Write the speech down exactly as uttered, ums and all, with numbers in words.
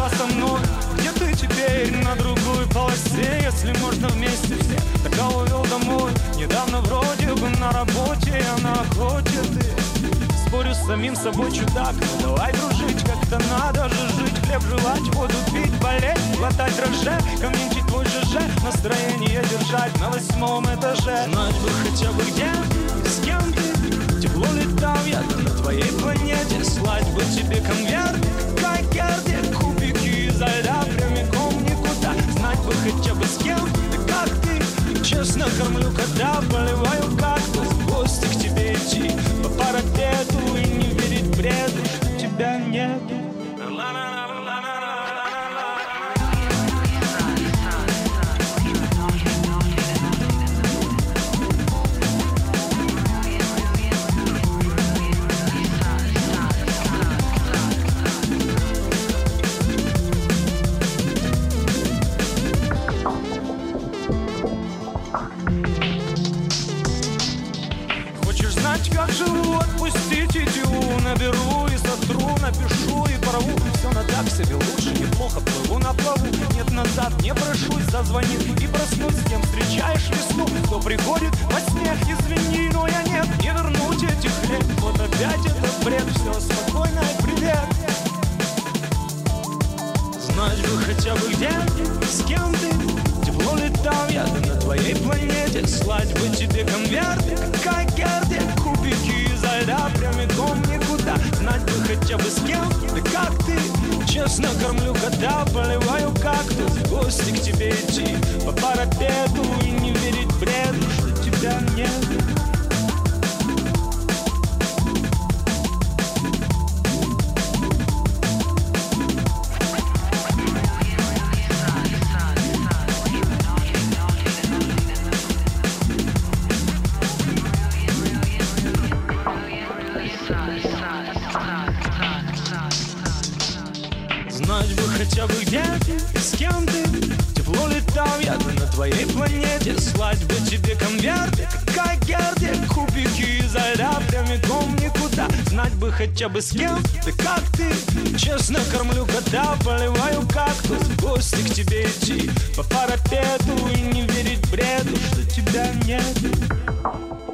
была со мной. Где ты теперь? На другой полосе. Если можно вместе все, тогда увел домой. Недавно вроде бы на работе, а на охоте ты. Спорю с самим собой, чудак. Ну давай дружить, как-то надо же жить. Хлеб жевать, воду пить, болеть, глотать дрожжи, комментить твой ЖЖ, настроение держать на восьмом этаже. Знать бы хотя бы где, с кем ты. Тепло летал я на твоей планете. Слать бы тебе конверт, как Герде, кубики изо льда прямиком никуда. Знать бы хотя бы с кем, да как ты. Честно кормлю кота, поливаю кактус. В гости к тебе идти по парапету и не верить бреду, что тебя нету. Как живу, отпустить идиу. Наберу и сотру, напишу и порву. Все на так себе, лучше неплохо плыву на плаву. Нет, назад не прошусь, зазвони и проснусь. С кем встречаешь весну, кто приходит во сне. Извини, но я нет, не вернуть этих лет. Вот опять этот бред, все спокойно и привет. Знать бы хотя бы где, с кем ты. Тепло летал я на твоей планете. Слать бы тебе конверты, как Герде, кубики изо льда прямиком никуда. Знать бы хотя бы с кем, да как ты. Честно кормлю кота, поливаю кактус. В гости к тебе идти по парапету и не верить бреду, что тебя нет. Знать бы хотя бы где, с кем ты. Тепло летал я на твоей планете. Слать бы тебе конверты, как Герде, кубики изо льда прямиком никуда. Знать бы хотя бы с кем, да как ты. Честно кормлю кота, поливаю кактус. В гости к тебе идти по парапету и не верить бреду, что тебя нет.